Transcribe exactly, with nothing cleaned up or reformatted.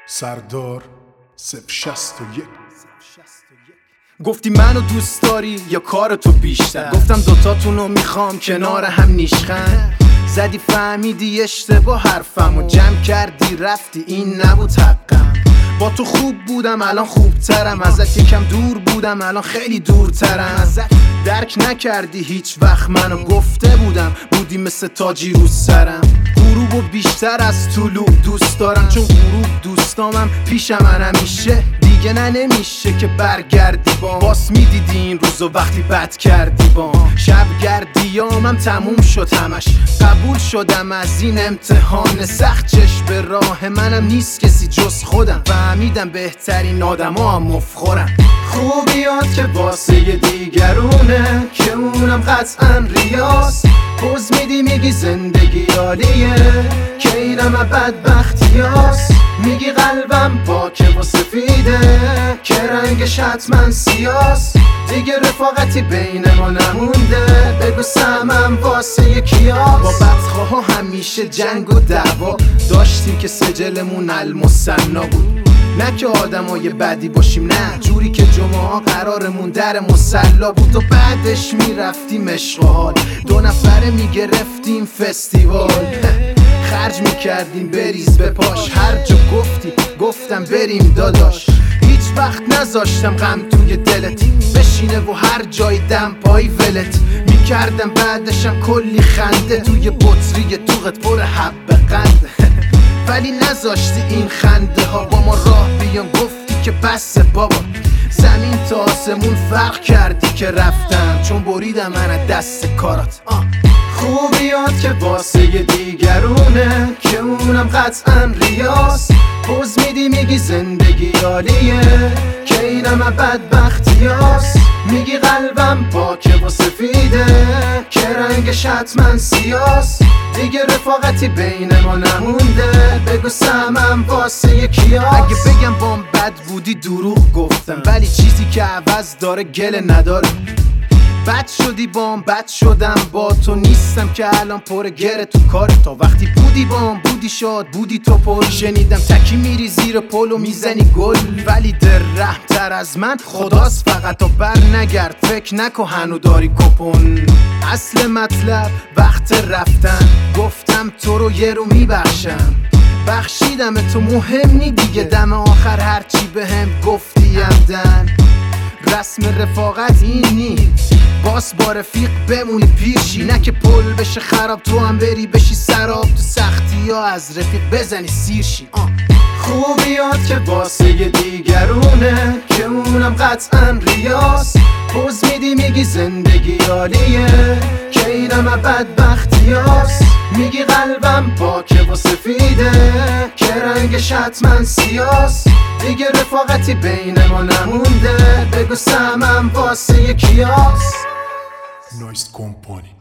سردار صفر شصت و یک. گفتی منو دوست داری یا کارتو بیشتر؟ گفتم دوتاتونو میخوام کنار هم نیشخند. زدی فهمیدی اشتباه حرفمو جمع کردی رفتی، این نبود حقم. با تو خوب بودم الان خوبترم، ازت یکم دور بودم الان خیلی دورترم. درک نکردی هیچ وقت منو، گفته بودم بودی مثل تاجی رو سرم. غروبو بیشتر از طلوع دوست دارم، چون غروب دوستامم پیشم من همیشه. دیگه نه نمیشه که برگردی با باس میدیدی این روزو وقتی بد کردی با شب گردیامم تموم شد همش. قبول شدم از این امتحان سخت، چشم به راه منم نیست کسی جز خودم. فهمیدم بهترین آدما هم مفخورن. خوبیات که واسه دیگرونه که اونم قطعا ریاست. پوز میدی میگی زندگی عالیه که اینم بدبختیاست. میگی قلبم پاکه و سفیده که رنگش حتما سیاست. دیگه رفاقتی بین ما نمونده، بگو سمم واسه یکیاست. با بدخواه ها همیشه جنگ و دعوا داشتیم که سجلمون المثنا بود. نه که آدمای بدی باشیم، نه جوری که جمعه ها قرارمون در مصلا بود و بعدش میرفتیم عشق و حال. دو نفره میگرفتیم فستیوال، خرج میکردیم بریز به پاش. هر جا گفتی گفتم بریم داداش، هیچ وقت نذاشتم غم توی دلت بشینه و هر جای دم پای ولت میکردم. بعدشم کلی خنده توی بطری دوغت پر حب قنده ولی نذاشتی این خنده ها با ما راه بیان. گفتی که بس بابا، زمین تا آسمون فرق کردی که رفتم، چون بریدم من از دست کارات. آه. خوبیات که واسه دیگرونه که اونم قطعا ریاست. پوز میدی میگی زندگی عالیه که اینم بدبختیاست. میگی قلبم پاکه و سفیده که رنگش حتما سیاست. دیگه رفاقتی بین ما نمونده، بگو سمم واسه یکیاست. اگه بگم بام بد بودی دروغ گفتم، ولی چیزی که عوض داره گله نداره. بد شدی بام بد شدم با تو، نیستم که الان پر گره تو کار. تا وقتی بودی بام بودی شاد بودی تو پل. شنیدم تکی میری زیر پل و میزنی گل، ولی در رحمتر از من خداست فقط. تا بر نگرد فکر نکن هنو داری کپون. اصل مطلب وقت رفتن، گفتم تو رو یه رو میبخشم. بخشیدم تو مهم نی دیگه، دم آخر هرچی بهم گفتی همدن. رسم رفاقت این نی، باس با رفیق بمونی پیشی، نه که پل بشه خراب تو هم بری بشی سراب. تو سختی ها از رفیق بزنی سیرشی. خوبیات که واسه دیگرونه که اونم قطعا ریاست. پوز میدی میگی زندگی عالیه که اینم بدبختیاست. میگی قلبم پاکه و سفیده که رنگش حتما سیاست. دیگه رفاقتی بین ما نمونده، بگو سمم واسه یکیاست. نویز کمپانی.